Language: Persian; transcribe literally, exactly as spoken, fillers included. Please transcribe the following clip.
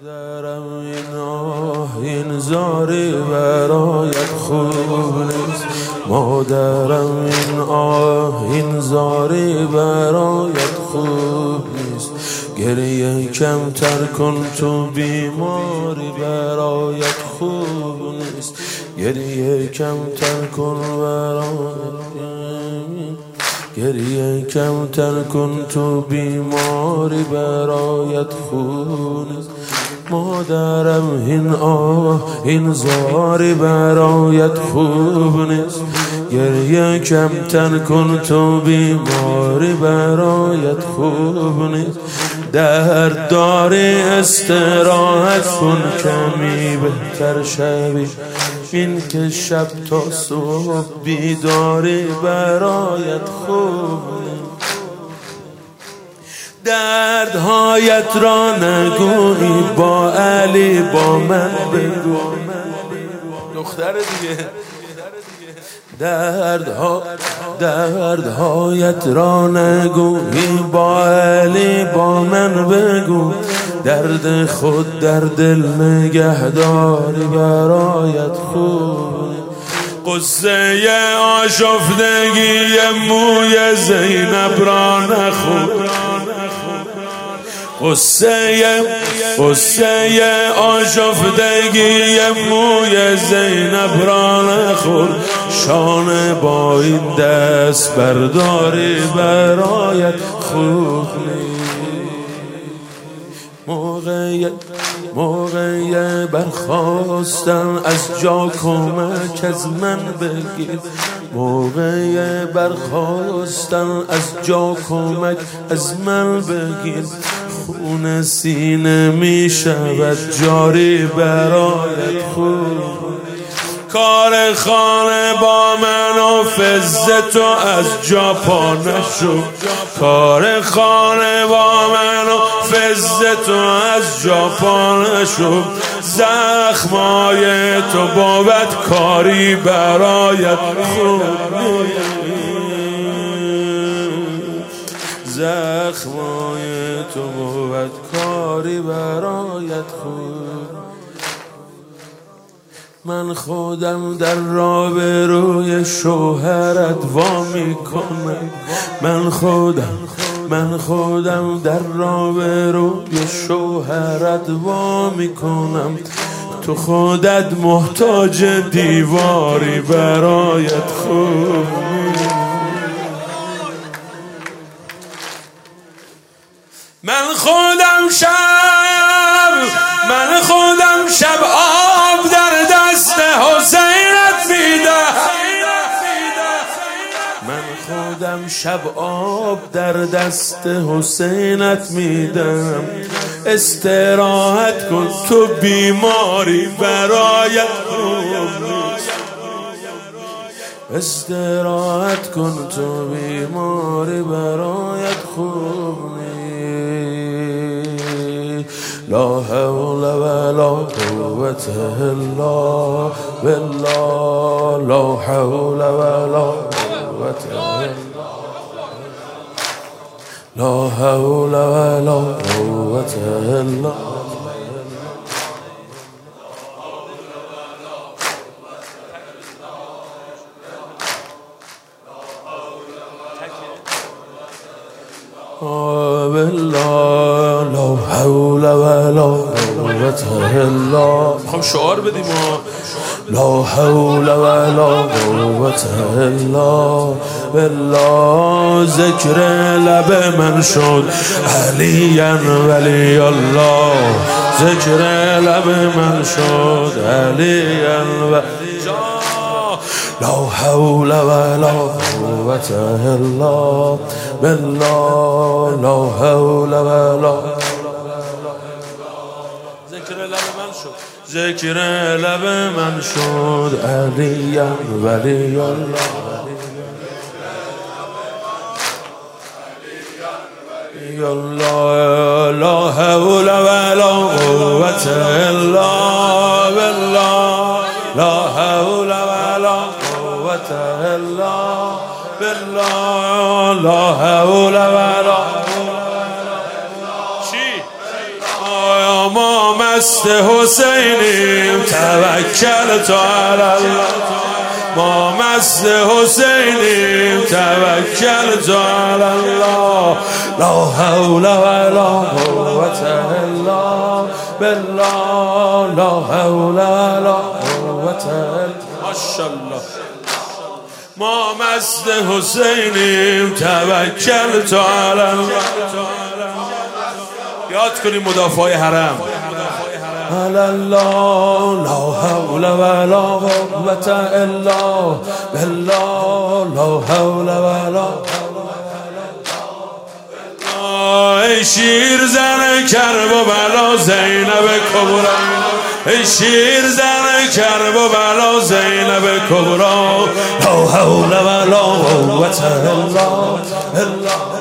مادرم این آه این زاری برایت خوب نیست. مادرم این آه این زاری برایت خوب نیست. گریه کمتر کن تو بیماری برایت خوب نیست. گریه کمتر کن برایت گریه کمتر کن تو بیماری برایت خوب نیست. مادرم این آه این زاری برایت خوب نیست. گریه کمتر کن تو بیماری برایت خوب نیست. درد داری استراحت کن کمی بهتر شوی. این که شب تا صبح بیداری برایت خوب نیست. دردهایت را نگویی با علی با من بگو. دختر دیگه دردها دردهایت را نگویی با علی با من بگو. درد خود در دل نگهداری برایت خوب. قصه آشفتگی موی زینب را نخور. قصه قصه آشفتگی موی زینب را نخور. شانه با این دست برداری برایت خوب نیست. موقع موقع برخواستن از جا کمک از من بگیر. موقع برخواستن از جا کمک از من بگیر. خون سینه می شود جاری برایت خوب. کار خانه با من و فزه تو از جا پا نشو. کار خانه با من و فزه تو از جا پا نشو. زخمای تو بابت کاری برایت خوب. زخمای تو بابت کاری برایت خوب. من خودم در راه به روی شوهرت وا میکنم. من خودم من خودم در راه به روی شوهرت وا میکنم. تو خودت محتاج دیواری برایت خوب. من خودم شب من خودم شب آب در دست حسینت میدم. من خودم شب آب در دست حسینت میدم. استراحت کن تو بیماری برایت خوب نیست. استراحت کن تو بیماری برایت خوب نیست. لا حول ولا قوة الا بالله. لا حول ولا قوة لا حول ولا قوة الا بالله. لا حول ولا قوة الا. میخوام شعار بدیم. لا حول ولا قوة الا بالله. ذکر لب من شد علیاً ولی الله. ذکر لب من شد علیاً ولی الله. لا حول ولا قوة الا بالله. لا حول ولا. ذکر لب من شد ذکر لب من شد علیاً ولی الله. لا حول ولا قوة الا بالله. لا حول ولا قوة الا بالله. لا حول ولا. چی؟ ما مست حسینیم توکل تو علی الله ما مست حسینیم توکل تو علی الله لا حول ولا قوة الا بالله لا حول ولا قوة ماشاءالله ما مست حسینیم توکل تو علی الله یاد کنیم مدافع حرم علی الله لا حول ولا قوة الا بالله لا حول ولا ای شیر زن کرب و بلا زینب کبرا ای شیر زن کرب و بلا زینب کبرا لا حول ولا قوة الا بالله